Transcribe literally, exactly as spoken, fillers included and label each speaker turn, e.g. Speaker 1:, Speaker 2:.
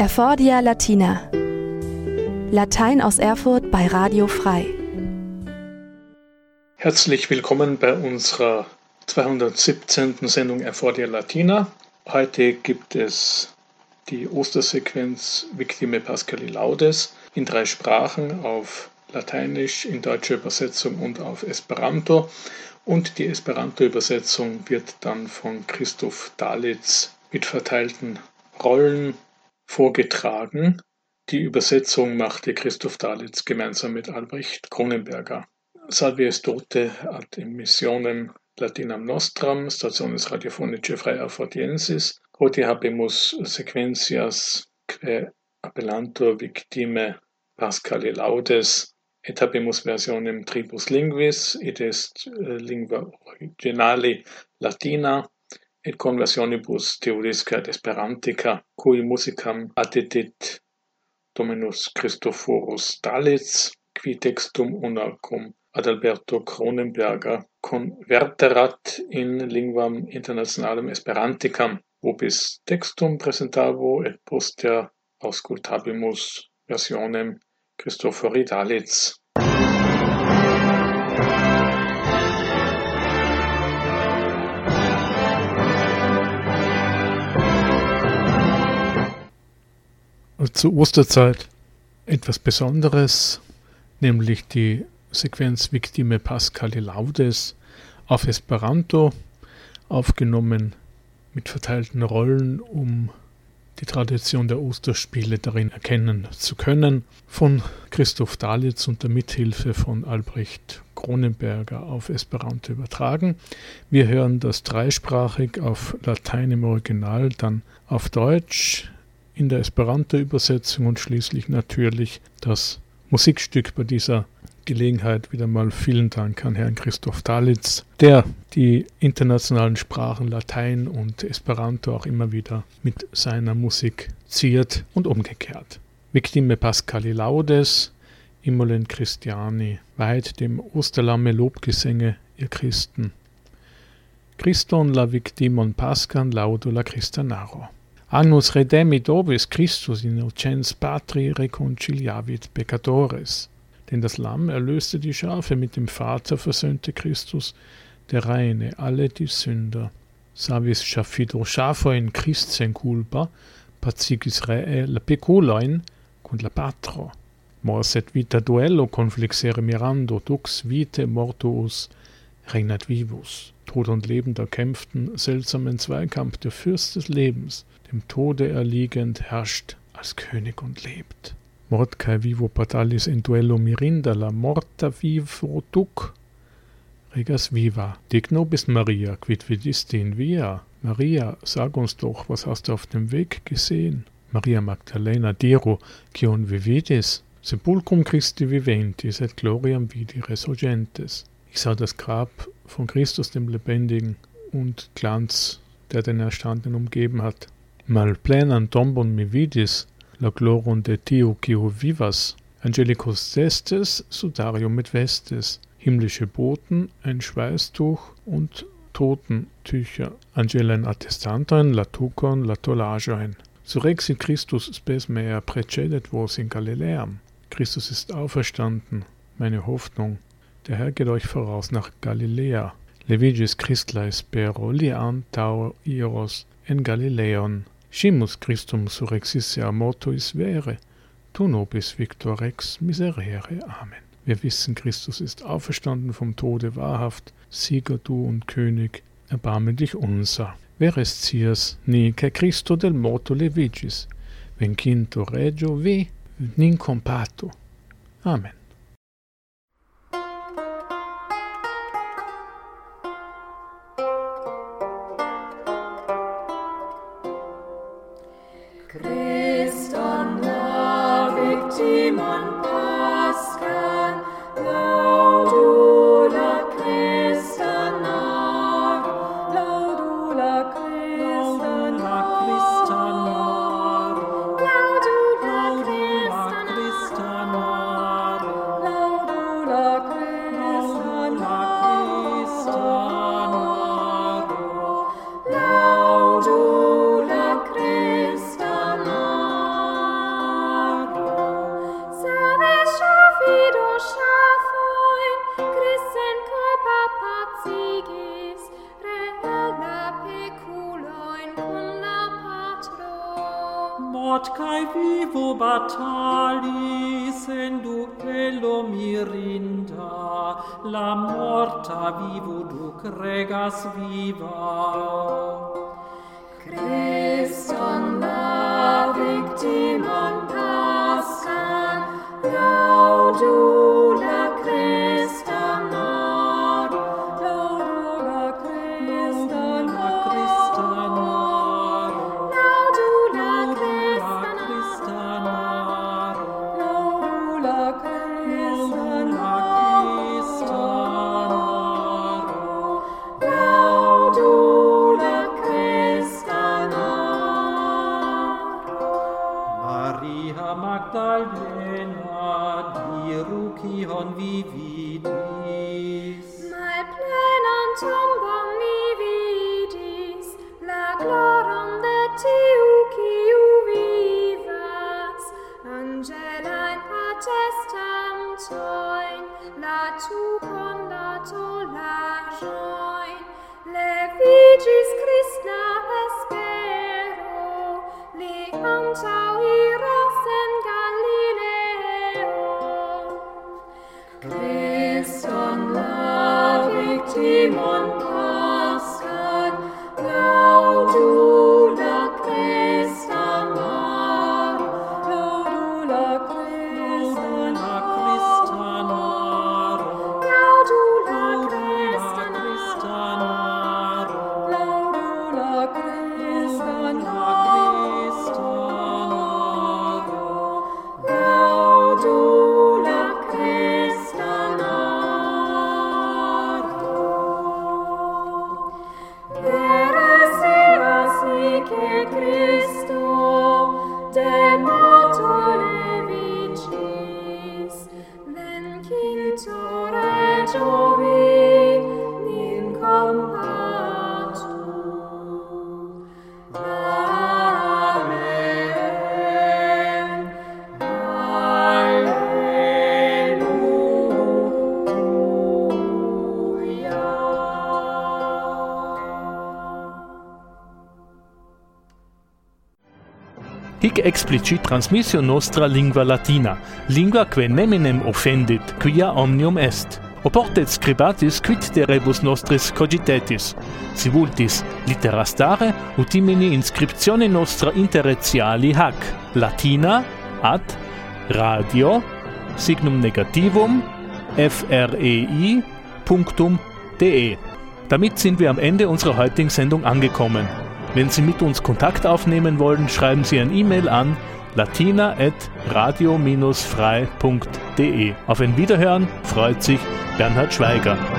Speaker 1: Erfordia Latina. Latein aus Erfurt bei Radio Frei.
Speaker 2: Herzlich willkommen bei unserer zweihundertsiebzehnten Sendung Erfordia Latina. Heute gibt es die Ostersequenz Victime Paschali Laudes in drei Sprachen, auf Lateinisch, in deutscher Übersetzung und auf Esperanto. Und die Esperanto-Übersetzung wird dann von Christoph Dalitz mit verteilten Rollen vorgetragen. Die Übersetzung machte Christoph Dalitz gemeinsam mit Albrecht Kronenberger. Salve Estote ad missionem Latinam nostram, stationes radiofonice Frei Erfordiensis. Hodie habemus sequentias quae appellantur victime Paschali Laudes, et habemus versionem tribus linguis, id est lingua originali Latina, et conversionibus theodisca et esperantica, cui musicam addedit Dominus Christophorus Dalitz, qui textum unacum Adalberto Kronenberger converterat in linguam internationalem Esperanticam, vobis textum presentavo et poster auscultabimus versionem Christophori Dalitz.
Speaker 3: Zur Osterzeit etwas Besonderes, nämlich die Sequenz Victime Paschali Laudes auf Esperanto, aufgenommen mit verteilten Rollen, um die Tradition der Osterspiele darin erkennen zu können, von Christoph Dalitz unter Mithilfe von Albrecht Kronenberger auf Esperanto übertragen. Wir hören das dreisprachig auf Latein im Original, dann auf Deutsch in der Esperanto-Übersetzung und schließlich natürlich das Musikstück bei dieser Gelegenheit. Wieder mal vielen Dank an Herrn Christoph Dalitz, der die internationalen Sprachen Latein und Esperanto auch immer wieder mit seiner Musik ziert und umgekehrt. Victime Paschali Laudes, Immolent Christiani, weiht dem Osterlamme Lobgesänge, ihr Christen. Christon la victimon Paschan laudo la Christanaro. Agnus redemit ovis Christus innocens patri reconciliavit peccatores. Denn das Lamm erlöste die Schafe, mit dem Vater versöhnte Christus, der Reine, alle die Sünder. Savis schafido schafoin Christsen culpa, pacigis ree la peculoin cun la patro. Mors et vita duello conflixere mirando, dux vitae mortuus regnat vivus. Tod und Leben da kämpften, seltsamen Zweikampf, der Fürst des Lebens, dem Tode erliegend, herrscht als König und lebt. Mort cae vivo patalis in duello mirinda, la morta vivo duc, regas viva. Dic nobis Maria, quid vidisti in via? Maria, sag uns doch, was hast du auf dem Weg gesehen? Maria Magdalena diro, cion vividis? Sepulcrum Christi viventis et gloriam vidi resurgentes. Ich sah das Grab von Christus, dem Lebendigen, und Glanz, der den Erstandenen umgeben hat. Mal plenam tombon mi vidis, la gloron de Dio quo vivas, angelicus destes, sudarium et vestes, himmlische Boten, ein Schweißtuch und Totentücher, angelen attestantoin, latucon, latolagein. Surrexit Christus spes mea precedet vos in Galiläam. Christus ist auferstanden, meine Hoffnung. Der Herr geht euch voraus nach Galiläa. Levigis Christlae spero lian tau iros en Galileon. Scimus Christum surrexisse a mortuis vere, tu nobis victor rex miserere. Amen. Wir wissen, Christus ist auferstanden vom Tode wahrhaft, Sieger du und König, erbarme dich unser. Veres cias ni cae Christo del morto levigis, vencinto regio vi, nin compato. Amen.
Speaker 4: Christum la victimum Pascham, laudu la Christanar, laudu la Christanar, laudu la Christanar, laudu la Christanar, laudu la Christanar.
Speaker 5: Ad cae vivo batalis enduello mirinda, la morta vivo duc regas viva.
Speaker 4: Christum la victimam pascam, laudu la Christa mar, laudu la Christa mar, laudu la Christa mar, laudu la Christa mar, laudu la Christa mar.
Speaker 5: Maria Magdalena, dirucion vividis.
Speaker 4: Mal plenam tombam mi vidis, la gloram de tiu quiu vivas, angelae attestam toin, la tucon la tolajoin, levigis Christa espero, li antau iras en Galileo. Christum la victimum pascam, laudu la Christa mar, laudu la Christa mar, laudu la Christa mar, laudu la Christa mar, laudu la Christa mar. Heresias nice Christo, de moto levicis, vencinto regio vi, nin compatu. Amen.
Speaker 3: Hic explicit transmissio nostra lingua latina, lingua quae neminem offendit, quia omnium est. Oportet scribatis quid de rebus nostris cogitetis. Si vultis littera stare, utimini inscriptione nostra interretiali hac, latina, ad, radio, signum negativum, frei, punctum, de. Damit sind wir am Ende unserer heutigen Sendung angekommen. Wenn Sie mit uns Kontakt aufnehmen wollen, schreiben Sie ein E-Mail an latina at radio Bindestrich frei punkt de. Auf ein Wiederhören freut sich Bernhard Schweiger.